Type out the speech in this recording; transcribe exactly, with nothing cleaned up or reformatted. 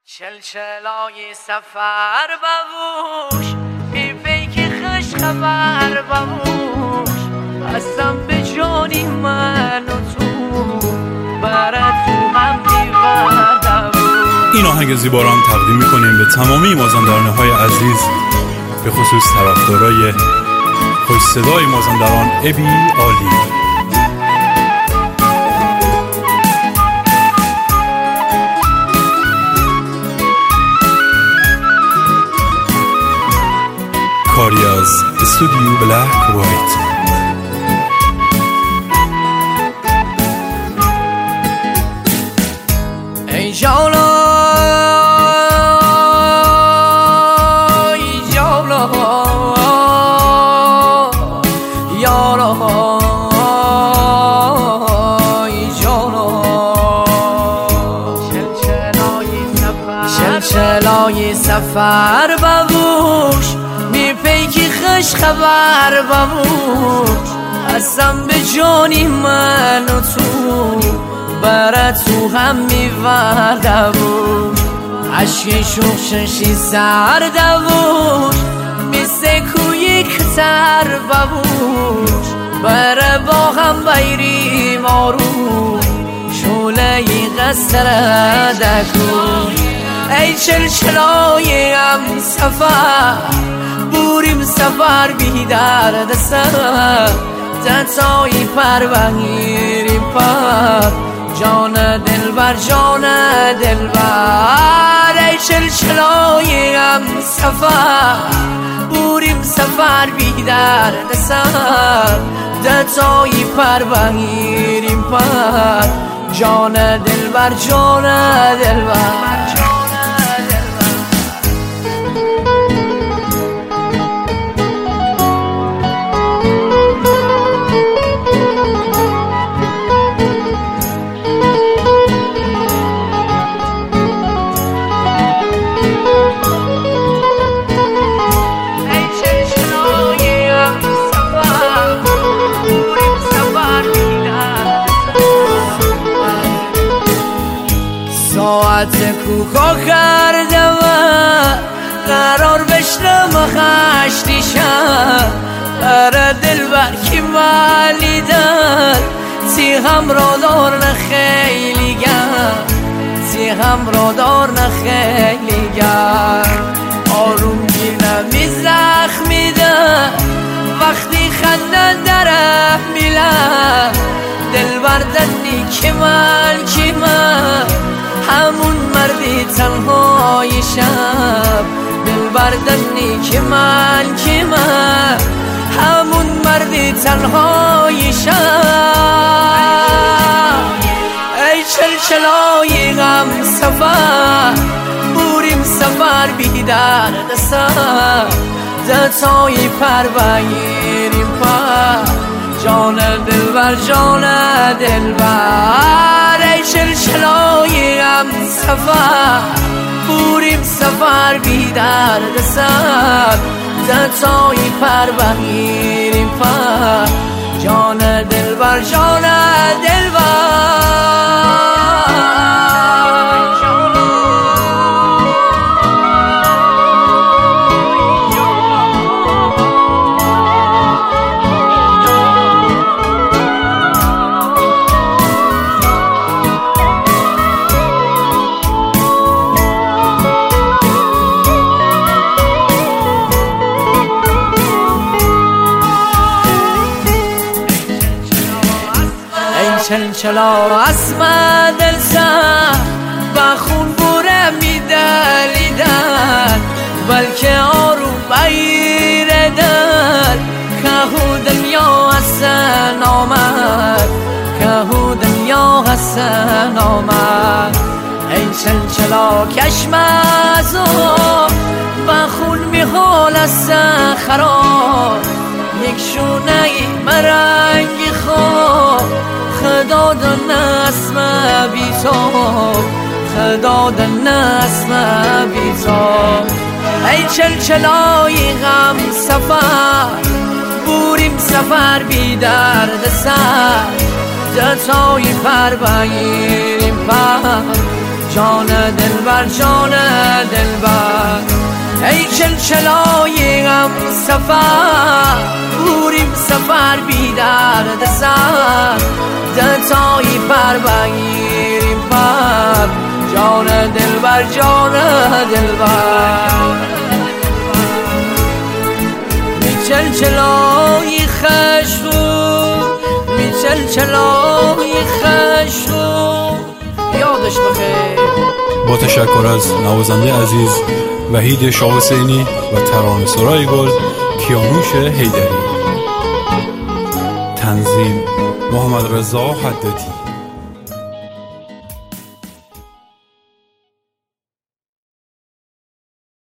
چلچلای سفر ببوش بی پیک خوش خبر ببوش هستم به جانی من و تو برات تو هم میوردم. این آهنگ زیبا رو هم تقدیم میکنیم به تمامی مازندران های عزیز، به خصوص طرفدارای خوش صدای مازندران ابی عالی. کاری از استودیو بلک وایت. ای جانا ای جانا یارا ای جانا چلچلای سفر چلچلای سفر ببوش بی پیکی خوش خبر ببوش هستم به جانی من و تو برات تو هم میوردم عشق شوخششی سر دوش مثل کوی کتر ببوش بره با هم بیریم آروم شوله قصر دکوش. ای چلچلای هم سفر بوریم سفر بی درد سر دتایی پر بگیریم پر جان دلبر جان دلبر. ای چلچلای هم سفر بوریم سفر بی درد سر دتایی پر بگیریم پر جان دلبر جان دلبر. ساعت کوکا کردم قرار بشنم خشتی شد برا دلبر که مالی دار تی هم را دار نخیلی گر تی هم را دار نخیلی گر آروم گیرم می زخمی ده وقتی خندن درم میلم دلبر دنی که من که من همون مردی تنهای شب دلبر دنی که من که من همون مردی تنهای شب. ای چلچلای غم سفر بوریم سفر بی درد سر دتایی پر بگیریم پر جان دلبر جان دلبر. ای چلچلای هم سفر بوریم سفر بی درد سر دتایی پر بگیریم پر جان دلبر جان دلبر. چلچلا اسم دل سر با خون بوره می دلیدن بلکه آروم بیر دل که دنیا حسن آمد که دنیا حسن آمد. ای چلچلا کشم از با خون می حال از خراب یک شونه ای مرنگی خواب خدا دن اسم بی تو خدا دن اسم بی تو. ای چلچلای غم سفر بوریم سفر بی درد سر دتایی پر بگیریم پر جان دلبر جان دلبر ای چلچلای غم سفر بوریم سفر بی درد سر دتایی پر بگیریم پر جان دلبر جان دلبر می چلچلای خشم می چلچلای خشم یادش بخیر. با تشکر از نوازنده عزیز وحید شاه حسینی و ترانه سرای گل کیانوش حیدری. تنظیم محمد رضا حدادی.